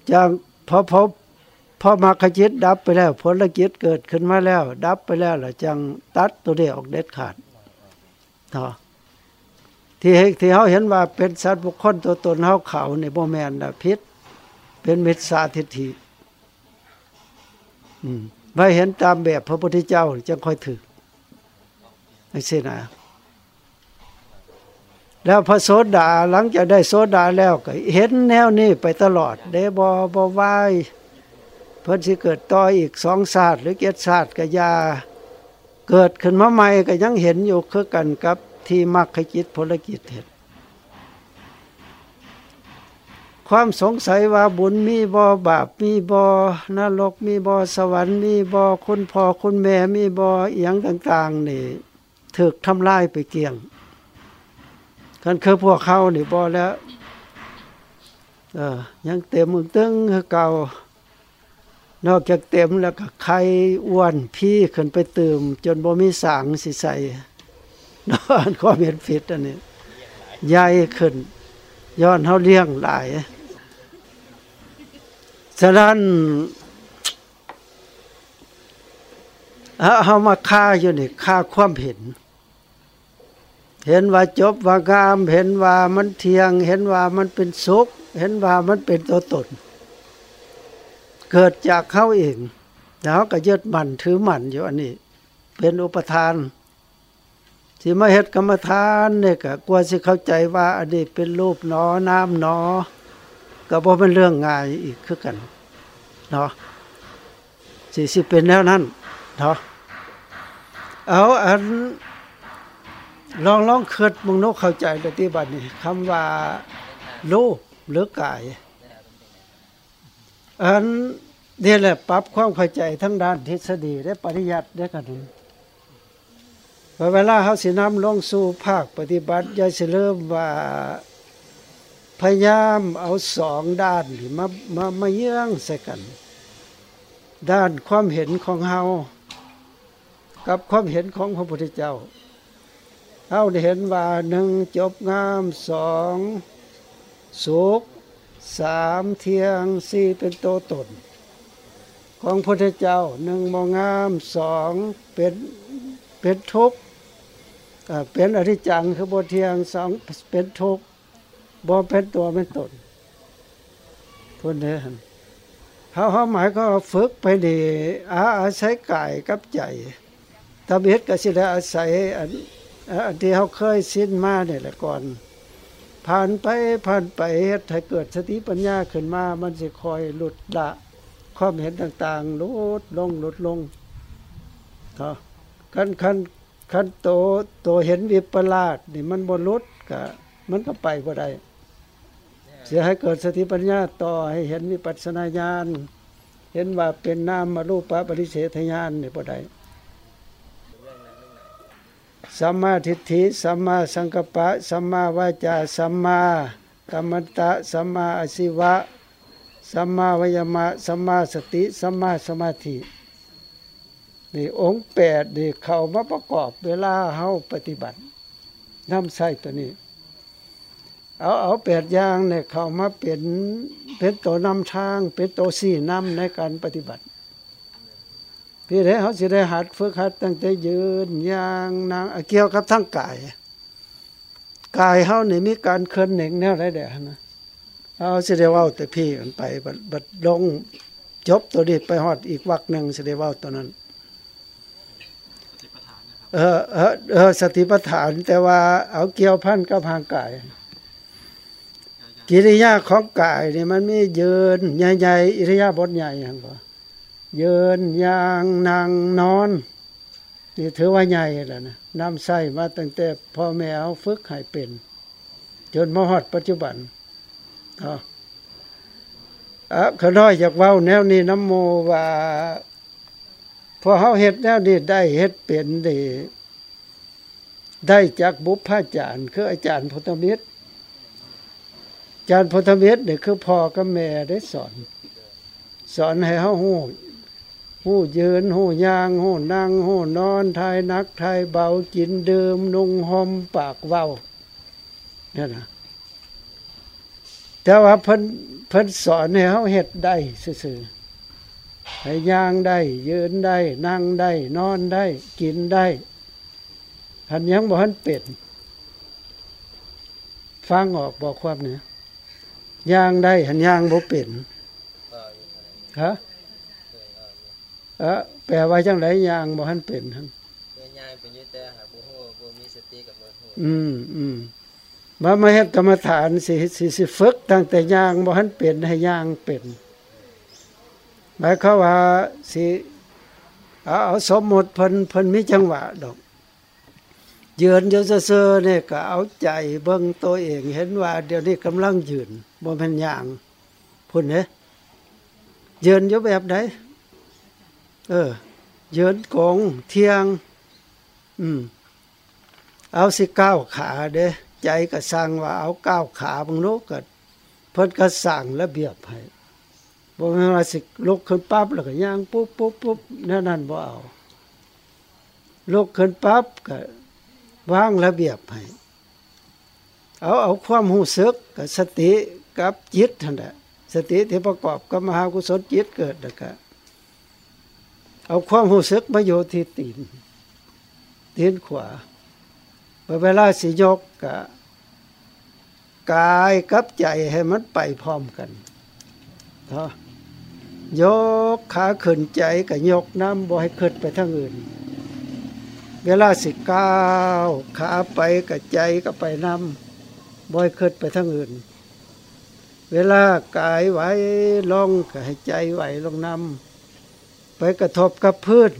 จากพอมรรคจิตดับไปแล้วผลจิตเกิดขึ้นมาแล้วดับไปแล้วล่ะจังตัดตัวนี้ออกเด็ดขาดที่เฮาเห็นว่าเป็นสัตว์บุคคลตัวตนเฮาเขานี่บ่แม่นน่ะผิดเป็นมิจฉาทิฏฐิไม่เห็นตามแบบพระพุทธเจ้าจึงค่อยถึกจังซี่นะแล้วพระโสดาหลังจากได้โสดาแล้วก็เห็นแนวนี้ไปตลอดเด้บ่วายเพิ่นสิเกิดต่ออีก2ชาติหรือ7ชาติก็อย่าเกิดขึ้นมาใหม่ก็ยังเห็นอยู่คือกันกับที่มรรคจิตผลจิตเห็นความสงสัยว่าบุญมีบ่บาปมีบ่นรกมีบ่สวรรค์มีบ่คุณพ่อคุณแม่มีบ่อีหยังต่างๆนี่ถูกทำลายไปเกลี้ยงคันคือพวกเขานี่บ่แล้วยังเต็มตึงคือเก่านอกจากเต็มแล้วก็ไข่อ้วนพี่ขึ้นไปเติมจนบ่มีสางสิใส่นอนความเห็นผิดอันนี้ใหญ่ขึ้นย้อนเฮาเลี้ยงหลายฉะนั้นเฮามาฆ่าอยู่นี่ฆ่าความเห็นว่าจบว่างามเห็นว่ามันเที่ยงเห็นว่ามันเป็นสุขเห็นว่ามันเป็นตัวตนเกิดจากเขาเองแล้วก็ยึดมั่นถือมั่นอยู่อันนี้เป็นอุปทานที่มาเฮ็ดกรรมฐานเนี่ยก็กว่าสิเข้าใจว่าอันนี้เป็นรูปหนอน้ำหนอก็บ่เป็นเรื่องง่ายอีกคือกันเนาะสิเป็นแนวนั้นเนาะเอาอันลองคิดมึงนกเข้าใจปฏิบัตินี่คำว่ารูปหรือกายอันนี่แหละปรับความเข้าใจทั้งด้านทฤษฎีและปริยัติได้กันเวลาเฮาสินำลงสู่ภาคปฏิบัติอย่าสิเริ่มว่าพยายามเอา2ด้านนี่มาเยื้องใส่กันด้านความเห็นของเฮากับความเห็นของพระพุทธเจ้าเฮาได้เห็นว่า1จบงาม2สุข3เที่ยง4เป็นตัวตนของพระพุทธเจ้า1บ่งาม2เป็นทุกข์เป็นอนิจจังคือบ่เที่ยง2เป็นทุกข์บ่เป็นตัวเป็นตนทุนเด้อเฮาหมายก็ฝึกไปนี่อาศัยกายกับใจถ้าเฮ็ดก็สิได้อาศัยอันที่เฮาเคยชินมานี่แหละก่อนผ่านไปเฮ็ดให้เกิดสติปัญญาขึ้นมามันสิคอยหลุดละความเห็นต่างๆลดลงเนาะคันโตเห็นวิปลาสนี่มันบ่หลุดก็มันก็ไปบ่ได้เสียให้เกิดสติปัญญาต่อให้เห็นวิปัสสนาญาณเห็นว่าเป็นนามรูปปริเฉทญาณนี่บ่ได้สัมมาทิฏฐิสัมมาสังกัปปะสัมมาวาจาสัมมากัมมันตะสัมมาอาชีวะสัมมาวายามะสัมมาสติสัมมาสมาธินี่องค์8นี่เข้ามาประกอบเวลาเฮาปฏิบัตินำใช้ตัวนี้เอา8อย่างเนี่ยเข้ามาเป็นตัวนำทางเป็นตัวชี้นำในการปฏิบัติพี่ได้เขาสิได้หัดฝึกหัดตั้งแต่ยืนย่างนั่งเกี่ยวกับทั้งกายเฮานี่มีการเคลื่อนไหวแนวใดแดนะเอาสิได้เว้าแต่พี่กันไปบัดลงจบตัวนี้ไปฮอดอีกวรรคนึงสิได้เว้าตัวนั้นสติปัฏฐานแต่ว่าเอาเกี่ยวพันกับทางกายกิริยาของกายนี่มันมียืนใหญ่ๆอิริยาบถใหญ่หั่นบ่ยืนย่างนั่งนอนนี่ถือว่าใหญ่แล้วนะนำใช้มาตั้งแต่พ่อแม่เอาฝึกให้เป็นจนมาฮอดปัจจุบันเขาน้อยอยากเว้าแนวนี้นำโมว่าพอเฮาเฮ็ดแนวนี้ได้เฮ็ดเป็นได้จากบุพอาจารย์คืออาจารย์พุทธมิตรอาจารย์พุทธมิตรนี่คือพ่อกับแม่ได้สอนให้เฮาฮู้ยืนฮู้ย่างฮู้นั่งฮู้นอนทายหนักทายเบากินดื่มนุ่งห่มปากเว้านั่นน่ะแต่ว่าเพิ่นเพิ่นสอนให้เฮาเฮ็ดได้ซื่อๆให้ย่างได้ยืนได้นั่งได้นอนได้กินได้หันยังบ่ทันเป็นฟังออกบอกความเนี่ยย่างได้หันย่างบ่เป็นฮะแปลว่าจังไดย่างบ่ทันเป็นหั่นย่างเป็นอยู่แต่หาบ่ฮู้บ่มีสติกับบ่ฮู้มาเฮ็ดกรรมฐานสิฝึกตั้งแต่ย่างบ่ทันเป็นให้ย่างเป็นหมายความว่าสิเอาสมมุติเพิ่นมีจังหวะดอกยืนอยู่ซื่อๆนี่ก็เอาใจเบิ่งตัวเองเห็นว่าเดี๋ยวนี้กำลังยืนบ่แม่นย่างพุ่นเด้ยืนอยู่แบบใดยืนกงเที่ยงเอาสิก้าวขาเด้ใจก็สั่งว่าเอาก้าวขาบังโลกก็เพิ่นก็สั่งระเบียบให้บ่แม่นว่าสิลุกขึ้นปั๊บแล้วก็ย่างปุ๊บนั่นบ่เอาลุกขึ้นปั๊บก็วางระเบียบให้เอาความรู้สึกกับสติกับจิตนั่นแหละสติที่ประกอบกับมหากุศลจิตเกิดแล้วก็เอาความรู้สึกมาอยู่ที่ตีนขวาเวลาสิยกก็กายกับใจให้มันไปพร้อมกันเนาะยกขาขึ้นใจก็ยกน้ำบ่ให้ขึ้นไปทางอื่นเวลาสิก้าวขาไปกับใจก็ไปนำบ่ให้ขึ้นไปทางอื่นเวลากายไหวลงก็ให้ใจไหวลงนำไปกระทบกับพื้น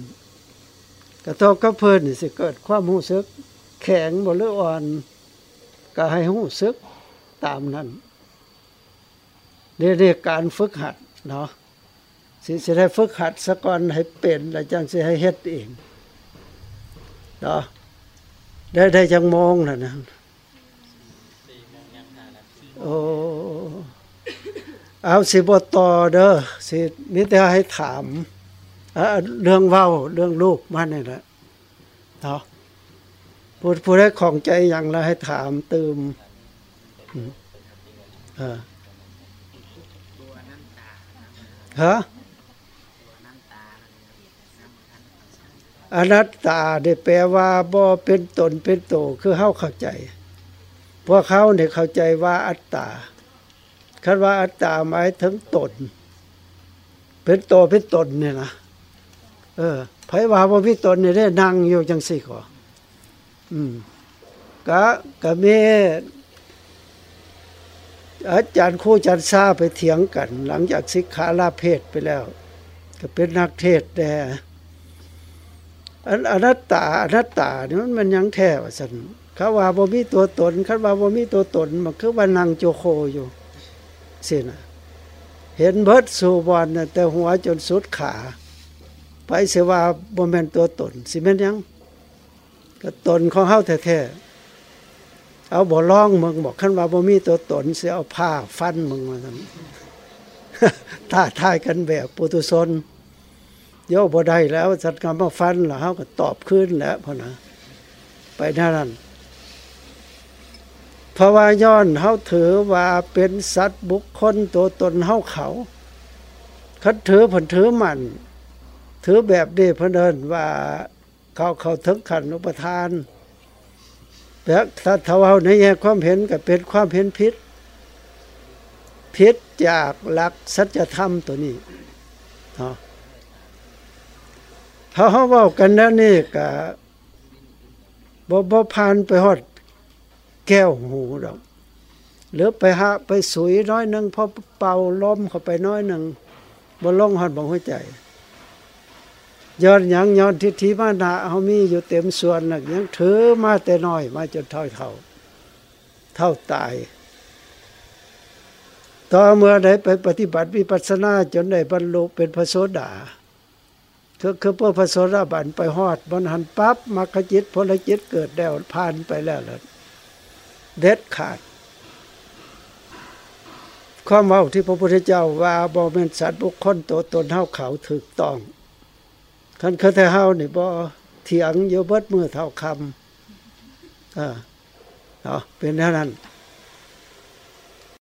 นี่สิเกิดความรู้สึกแข็งบ่หรืออ่อนก็ให้รู้สึกตามนั้นเรียกการฝึกหัดเนาะสิได้ฝึกหัดซะก่อนให้เป็นแล้วจังสิให้เฮ็ดเองเนาะได้จังมองน่ะนะโอ้เอาสิบ่ต่อเด้อสิมีแต่ให้ถามเรื่องเว้าเรื่องรูปมันนี่แหละเนาะผู้ใดของใจอย่างละให้ถามเติมฮะอนัตตาได้แปลว่าบ่เป็นตนเป็นโตคือเฮาเข้าใจพวกเขาเนี่ยเข้าใจว่าอัตตาคันว่าอัตตาหมายถึงตนเป็นโตเป็นตนเนี่ยนะไผว่าบ่มีตนนี่ได้นั่งอยู่จังซี่ก็ก็มีอาจารย์ครูอาจารย์ซาไปเถียงกันหลังจากสิกขาลาเพศไปแล้วก็เป็นนักเทศน์แต่อนัตตานี่มันยังแท้ว่าซั่นเขาว่าบ่มีตัวตนคันว่าบ่มีตัวตนมันคือว่านั่งโจโคอยู่สิน่ะเห็นเบิดสู่บอนแต่หัวจนสุดขาไปสิว่าบ่แม่นตัวตนสิแม่นยังก็ตนของเฮาแท้ๆเอาบ่ลองมึงบอกคันว่าบ่มีตัวตนสิเอาผ้าฟันมึงว่าซั่นท้าทายกันแบบปุถุชนโยบ่ได้แล้วสัตว์กรรมมาฟันแล้วเฮาก็ตอบคืนแล้วพ่อนะไปนั่นเพราะว่าย้อนเฮาถือว่าเป็นสัตว์บุคคลตัวตนเฮาเขาคันถือเพิ่นถือมันถือแบบนี้เพิ่นเอิ้นว่าเขาถึงขั้นอุปทานแต่ถ้าเว้าในแง่ความเห็นก็เป็นความเห็นผิดจากหลักสัจธรรมตัวนี้เนาะเขาเว้ากันแล้วนี่ก็บ่ผ่านไปฮอดแก้วหูดอกหรือไปสุยน้อยนึงพอเป่าลมเข้าไปน้อยนึงบ่ลงฮอดบ่หัวใจย้อนหยังย้อนทิฏฐิมานะเฮามีอยู่เต็มส่วนน่ะยังถือมาแต่น้อยมาจนเท่าตายต่อเมื่อใดไปปฏิบัติวิปัสสนาจนได้บรรลุเป็นพระโสดาคือพระโสดาบันไปฮอดบนหันปั๊บมรรคจิตผลจิตเกิดแล้วผ่านไปแล้วเด็ดขาดความเว้าที่พระพุทธเจ้าว่าบ่แม่นสัตว์บุคคลตัวตนเฮาเขาถูกต้องคันคือแต่เฮานี่บ่เถียงอยู่เบิดมื้อเท่าค่ำเนาะเป็นแนวนั้น